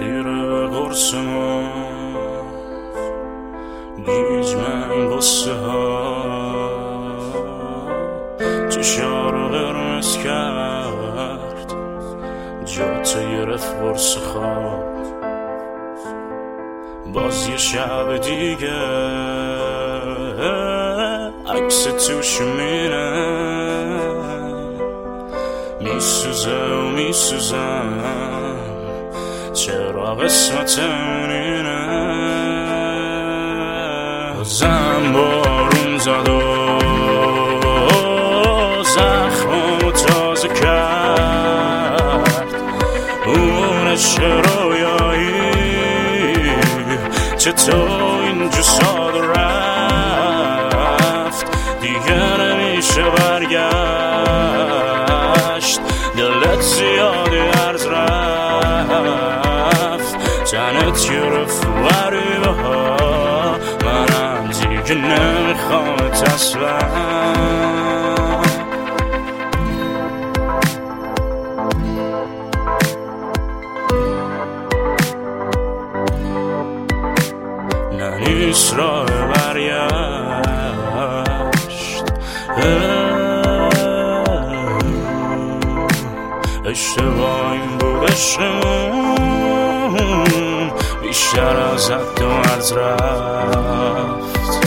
خیره به قرص ما گیج من قصه ها چشا رو قرمز کرد جا گرفت قرص خواب باز یه شب دیگه عکس توش مینه میسوزه و میسوزم چرا قسمت اینه بازم بارون زد و زخمو تازه کرد اونش رویایی چطور اینجا ساده رفت دیگه نمیشه برگشت دلت زیادی عرض رفت تنت گرفت غریبه ها منم دیگه نمیخوامت اصلا نیست راه برگشت اشتباه این بود عشقمون بیشتر از حد و مرز رفت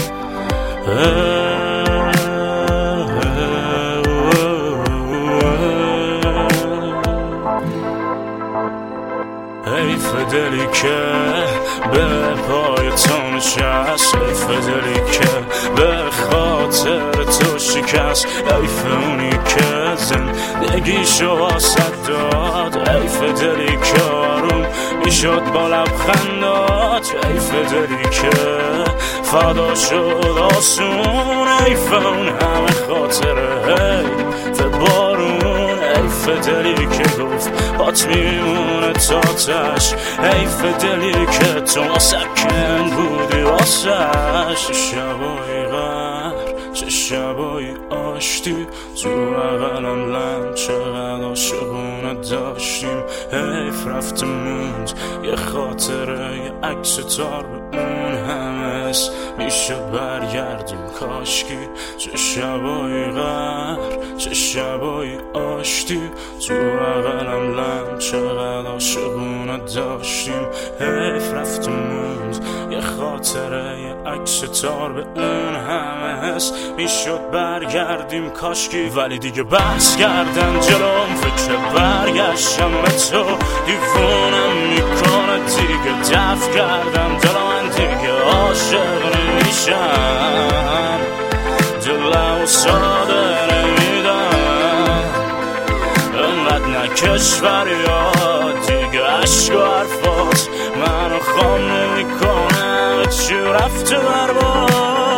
حیف دلی که به پای تو نشست حیف دلی که به خاطر تو شکست حیف اونی که زندگیشو واسد داد حیف دلی که آروم میشد با لبخندات حیف دلی که فدا شد آسون حیف اون همه خاطره حیف بارون حیف دلی که گفت بات میمونه تا تش حیف دلی که تو سکن بودی واسش چه شبایی غر چه شبایی آشتی تو بغلم لم چقدر عاشقونه داشتیم حیف رفت موند یه خاطره یه عکس تار به اون همه میشه برگردیم کاشکی چه شبایی غر چه شبایی آشتی تو بغلم لم چقدر عاشقونه داشتیم حیف رفت موند یه خاطره یه عکس تار به اون همه میشد برگردیم کاشکی ولی دیگه بحث کردن جلوم فکر برگشتم به تو دیوونم میکنه دیگه دفع کردم دل من دیگه عاشق نمیشم دلم ساده نمیدم انقدر نکش فریاد دیگه عشق و حرفات منو خام نمیکنه چی رفته برباد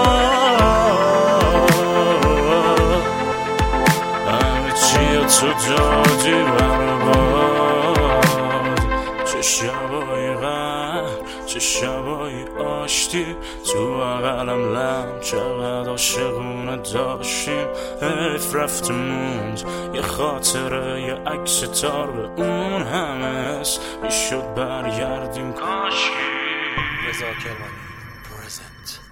همه چی تو دادی برباد چه شبایی غر چه شبایی آشتی تو بغلم لم چقدر عاشقونه داشتیم حیف رفت موند یه خاطره یه عکس تار به اون همه میشد برگردیم کاشکی رضا کرمانی پرزنت